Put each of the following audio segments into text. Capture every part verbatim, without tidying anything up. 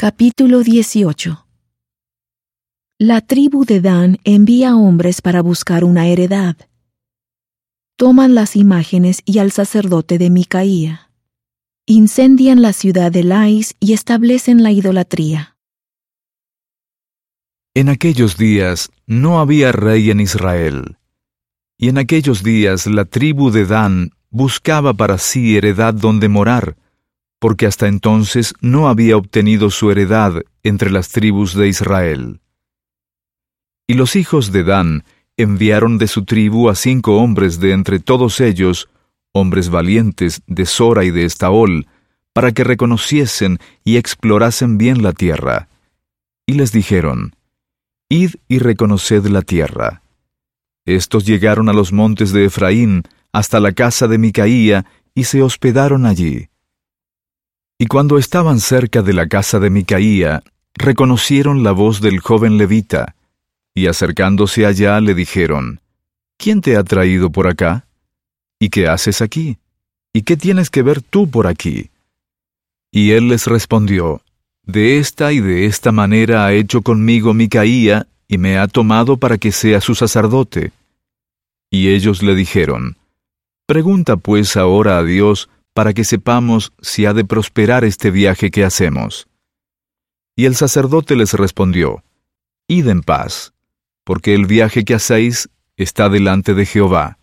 Capítulo dieciocho. La tribu de Dan envía hombres para buscar una heredad. Toman las imágenes y al sacerdote de Micaía. Incendian la ciudad de Lais y establecen la idolatría. En aquellos días no había rey en Israel, y en aquellos días la tribu de Dan buscaba para sí heredad donde morar, porque hasta entonces no había obtenido su heredad entre las tribus de Israel. Y los hijos de Dan enviaron de su tribu a cinco hombres de entre todos ellos, hombres valientes de Sora y de Estaol, para que reconociesen y explorasen bien la tierra. Y les dijeron: Id y reconoced la tierra. Estos llegaron a los montes de Efraín, hasta la casa de Micaía, y se hospedaron allí. Y cuando estaban cerca de la casa de Micaía, reconocieron la voz del joven levita, y acercándose allá le dijeron: ¿Quién te ha traído por acá? ¿Y qué haces aquí? ¿Y qué tienes que ver tú por aquí? Y él les respondió: De esta y de esta manera ha hecho conmigo Micaía, y me ha tomado para que sea su sacerdote. Y ellos le dijeron: Pregunta pues ahora a Dios, para que sepamos si ha de prosperar este viaje que hacemos. Y el sacerdote les respondió: Id en paz, porque el viaje que hacéis está delante de Jehová.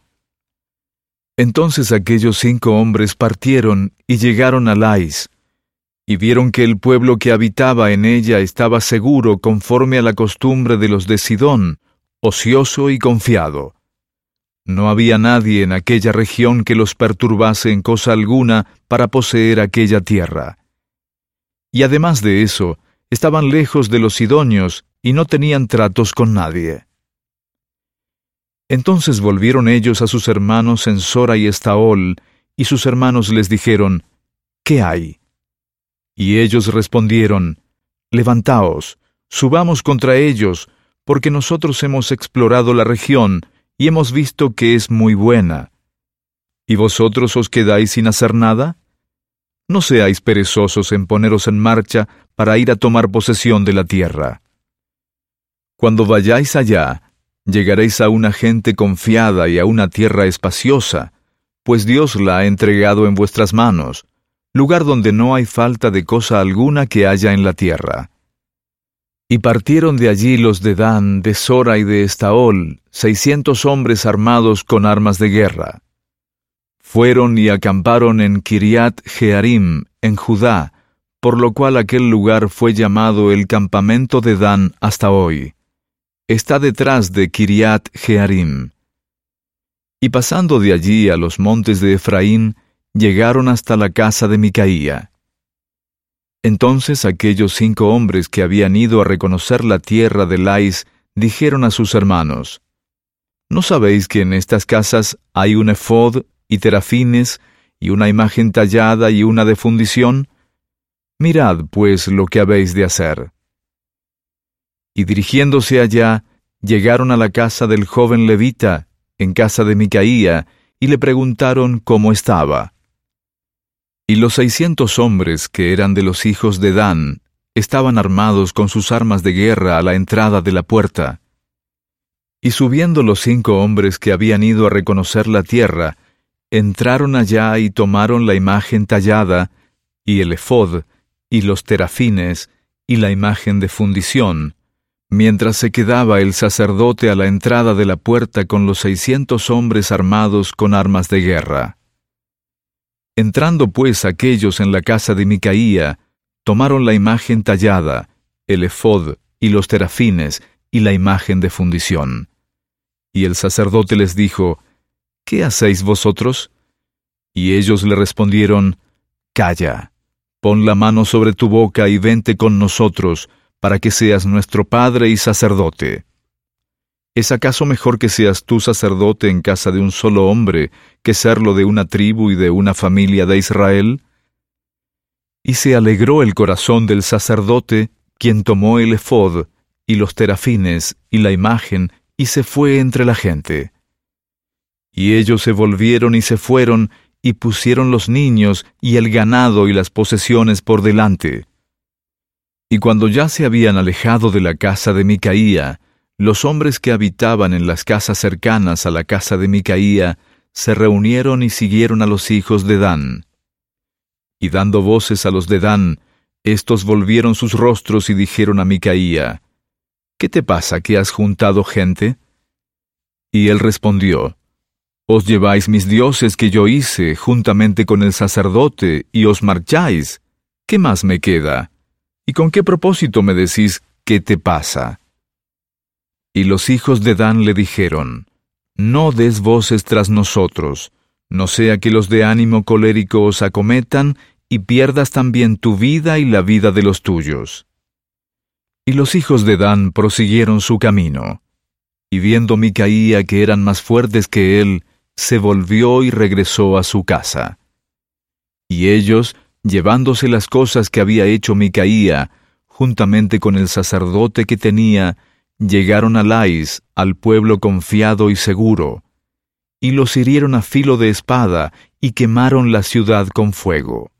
Entonces aquellos cinco hombres partieron y llegaron a Lais, y vieron que el pueblo que habitaba en ella estaba seguro conforme a la costumbre de los de Sidón, ocioso y confiado. No había nadie en aquella región que los perturbase en cosa alguna para poseer aquella tierra. Y además de eso, estaban lejos de los sidonios y no tenían tratos con nadie. Entonces volvieron ellos a sus hermanos en Sora y Estaol, y sus hermanos les dijeron: ¿Qué hay? Y ellos respondieron: Levantaos, subamos contra ellos, porque nosotros hemos explorado la región, y hemos visto que es muy buena. ¿Y vosotros os quedáis sin hacer nada? No seáis perezosos en poneros en marcha para ir a tomar posesión de la tierra. Cuando vayáis allá, llegaréis a una gente confiada y a una tierra espaciosa, pues Dios la ha entregado en vuestras manos, lugar donde no hay falta de cosa alguna que haya en la tierra. Y partieron de allí los de Dan, de Sora y de Estaol, seiscientos hombres armados con armas de guerra. Fueron y acamparon en Kiriat Jearim, en Judá, por lo cual aquel lugar fue llamado el campamento de Dan hasta hoy. Está detrás de Kiriat Jearim. Y pasando de allí a los montes de Efraín, llegaron hasta la casa de Micaía. Entonces aquellos cinco hombres que habían ido a reconocer la tierra de Lais dijeron a sus hermanos: ¿No sabéis que en estas casas hay un efod y terafines, y una imagen tallada y una de fundición? Mirad, pues, lo que habéis de hacer. Y dirigiéndose allá, llegaron a la casa del joven levita, en casa de Micaía, y le preguntaron cómo estaba. Y los seiscientos hombres que eran de los hijos de Dan estaban armados con sus armas de guerra a la entrada de la puerta. Y subiendo los cinco hombres que habían ido a reconocer la tierra, entraron allá y tomaron la imagen tallada, y el efod, y los terafines, y la imagen de fundición, mientras se quedaba el sacerdote a la entrada de la puerta con los seiscientos hombres armados con armas de guerra. Entrando pues aquellos en la casa de Micaía, tomaron la imagen tallada, el efod y los terafines y la imagen de fundición. Y el sacerdote les dijo: ¿Qué hacéis vosotros? Y ellos le respondieron: Calla, pon la mano sobre tu boca y vente con nosotros, para que seas nuestro padre y sacerdote. ¿Es acaso mejor que seas tú sacerdote en casa de un solo hombre, que serlo de una tribu y de una familia de Israel? Y se alegró el corazón del sacerdote, quien tomó el efod, y los terafines, y la imagen, y se fue entre la gente. Y ellos se volvieron y se fueron, y pusieron los niños, y el ganado y las posesiones por delante. Y Y cuando ya se habían alejado de la casa de Micaía, los hombres que habitaban en las casas cercanas a la casa de Micaía se reunieron y siguieron a los hijos de Dan. Y dando voces a los de Dan, éstos volvieron sus rostros y dijeron a Micaía: ¿Qué te pasa que has juntado gente? Y él respondió: Os lleváis mis dioses que yo hice juntamente con el sacerdote y os marcháis. ¿Qué más me queda? ¿Y con qué propósito me decís qué te pasa? Y los hijos de Dan le dijeron: No des voces tras nosotros, no sea que los de ánimo colérico os acometan y pierdas también tu vida y la vida de los tuyos. Y los hijos de Dan prosiguieron su camino. Y viendo Micaía que eran más fuertes que él, se volvió y regresó a su casa. Y ellos, llevándose las cosas que había hecho Micaía, juntamente con el sacerdote que tenía, llegaron a Lais, al pueblo confiado y seguro, y los hirieron a filo de espada, y quemaron la ciudad con fuego.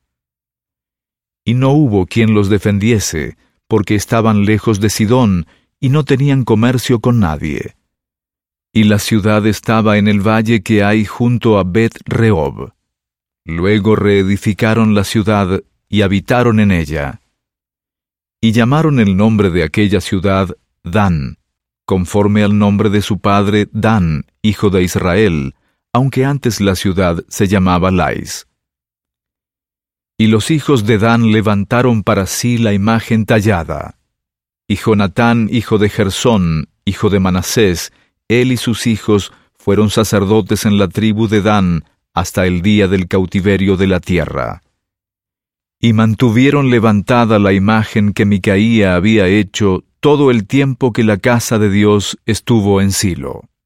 Y no hubo quien los defendiese, porque estaban lejos de Sidón, y no tenían comercio con nadie. Y la ciudad estaba en el valle que hay junto a Bet-Rehob. Luego reedificaron la ciudad, y habitaron en ella. Y llamaron el nombre de aquella ciudad Dan, conforme al nombre de su padre Dan, hijo de Israel, aunque antes la ciudad se llamaba Lais. Y los hijos de Dan levantaron para sí la imagen tallada. Y Jonatán, hijo de Gersón, hijo de Manasés, él y sus hijos fueron sacerdotes en la tribu de Dan hasta el día del cautiverio de la tierra. Y mantuvieron levantada la imagen que Micaía había hecho todo el tiempo que la casa de Dios estuvo en Silo.